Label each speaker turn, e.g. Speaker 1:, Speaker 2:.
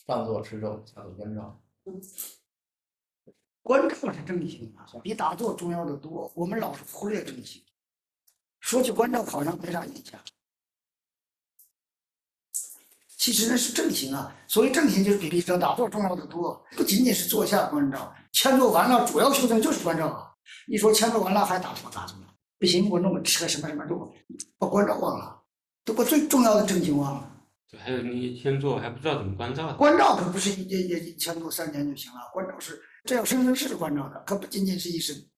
Speaker 1: 上座持咒，下座观照。
Speaker 2: 观照是正行啊，比打坐重要的多。我们老是忽略正行，说起观照好像没啥印象。其实那是正行啊，所谓正行就是比打坐重要的多，不仅仅是坐下观照，千坐完了主要修正就是观照啊。一说千坐完了还打坐了，不行，我弄个吃个什么什么肉，把观照忘了，都把最重要的正行忘了。
Speaker 3: 对，还有你先做还不知道怎么关照的。
Speaker 2: 观照可不是一千坐3天就行了，观照是这要生生世世观照的，可不仅仅是一生。